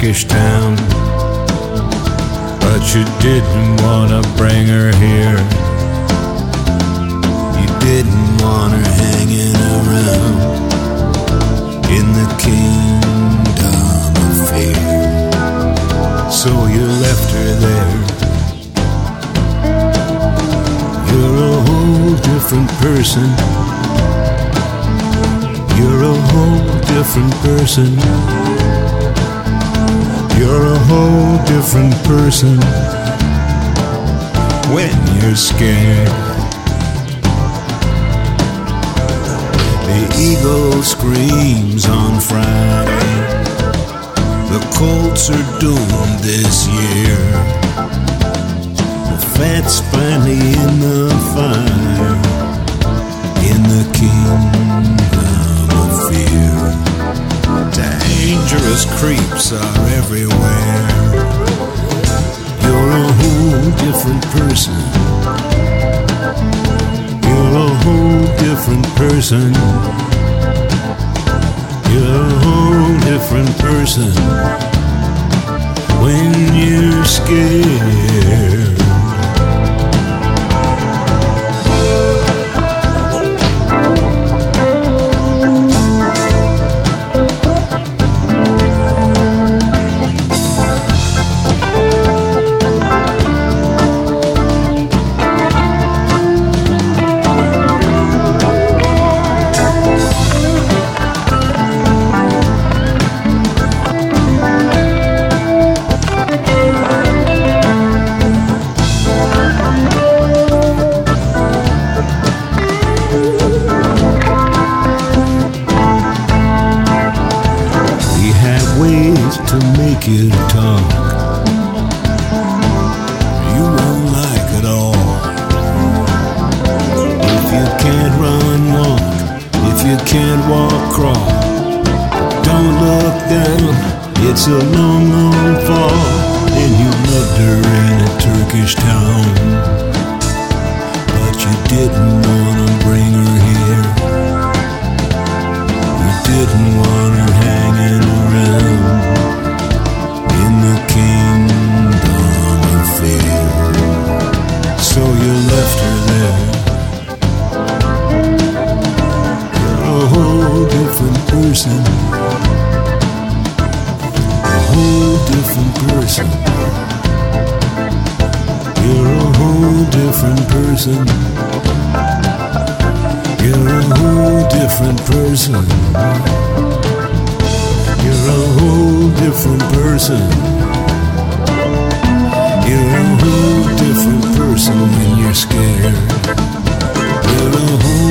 Turkish town, but you didn't want to bring her here. You didn't want her hanging around in the kingdom of fear, so you left her there. You're a whole different person. You're a whole different person. You're a whole different person when you're scared. The eagle screams on Friday. The Colts are doomed this year. The fat's finally in the fire in the kingdom of fear. Dangerous creeps are everywhere. You're a whole different person. You're a whole different person. You're a whole different person when you're scared. To make you talk, you won't like it all. If you can't run, walk. If you can't walk, crawl. Don't look down, it's a long, long fall. And you loved her in a Turkish town, but you didn't want to bring her here. You didn't want her hanging around in the kingdom of fear, so you left her there. You're a whole different person. A whole different person. You're a whole different person. You're a whole different person. You're a whole different person. You're a whole different person when you're scared. You're a whole